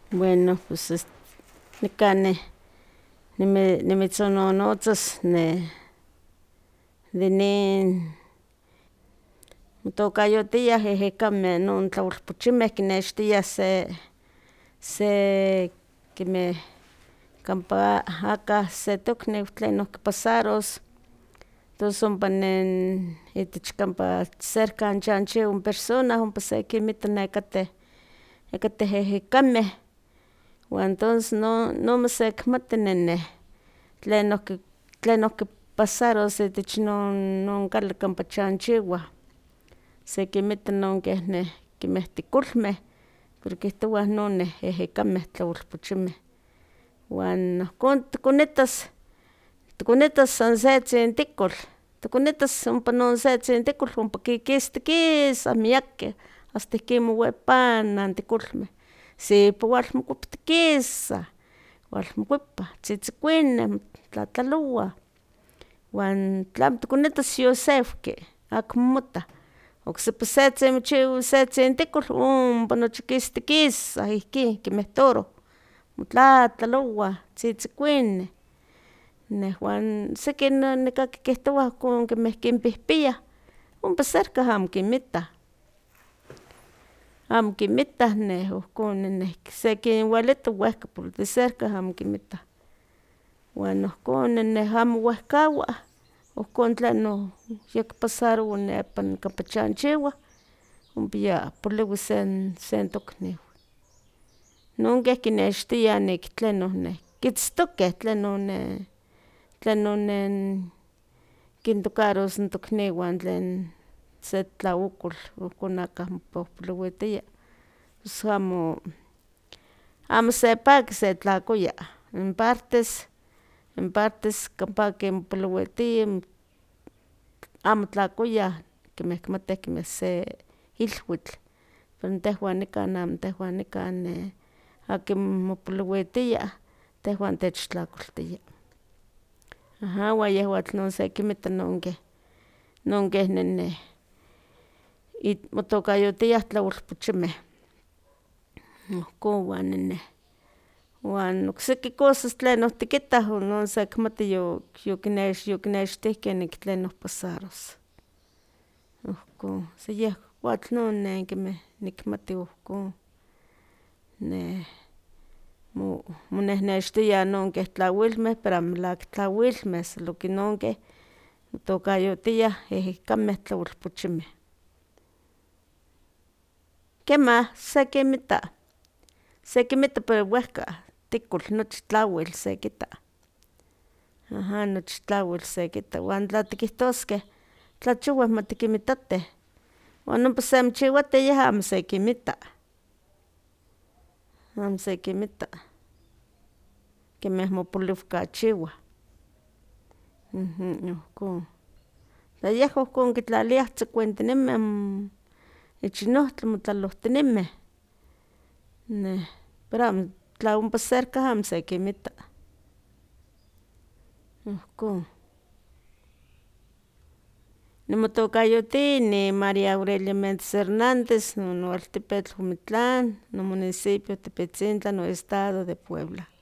Bueno, pues nikan nimitzononotzas de nin motokayotiah ejekameh non tlaolpochimeh kinextiah se kemeh kampa akah se tokniw tlen okipasaros, tos ompa itech kampa cerca chanchiwa n persona ompa sekinmita nekateh ejekameh, wan tons non sekimati tlen okipasaros itech non kali kampa chanchiwah, sekinmita non keh kemeh tikulmeh, pero kihtowah non ejekameh tlaolpochimeh, wan ohkon tikonitas san setzin tikol, tikonitas ompa non setzin tikol ompa kikistikisah miakeh asta ihkin mowepanah n tikolmeh, sipa walmokuitikisah, walmokuipah, tzitzikuineh tlatlalowah, wan tlamo tikonitas yosewki akmo motah, oksepa setzin mochiwa setzin tikol ompa nochi kistikisah ihkin kemeh toro, motlatlalowah, tzitzikuineh, wan seki nikaki kihtowah ihkon kemeh kinpihpiah, ompa cerca amo kinmitah, amo kinmitah ohkon sekinwelita wehka pero de cerca amo kinmitah, wan ohkon amo wehkawa ohkon tlen oyekipasarowa nepa kampa chanchiwah ompa ya poliwi se tokniw, non keh kinextiah tlenon kitztokeh tlenon kintocaros n tokniwan tlen se tlaokol ohkon akah mopohpoluitia, pos amo sepaki setlakoya, en partes kampa kinpolowitiah amo tlakoyah kemeh kimateh kemeh se ilwitl, pero tehwan nikan amo, tehwan nikan akin mopolowitia tehwan techtlakoltia, aha wan yehwatl non sekinmita non keh motokayotiah tlaolpochimeh, ohkon wan okseki cosas tlen otikitah non sekimati yokinextihkeh tlen ohpasaros, ohkon san yehwatl non kemeh nikmati ohkon monehnextiah non keh tlawilmeh pero amo melahka tlawilmeh sino que non keh motokayotiah ejekameh tlaolpochimeh. Kemah sekinmita pero wehka tikol nochi tlawil sekita, aha nochi tlawil sekita, wan tla tikihtoskeh tlachoweh matikinmitateh wan ompa semochiwati yeh amo sekinmita, amo sekinmita, kemeh mopoliwkachiwah, ohkon, tla yehwan ohkon kitlaliah tzikuintinimeh ich inohtli motlalohtinimeh, pero amo tla ompa cerca amo sekinmita, ohkon. Nimotokayoti ni María Aurelia Méndez Hernández, no altepetl Omitlán, nomunicipio Tepetzintla, noestado de Puebla.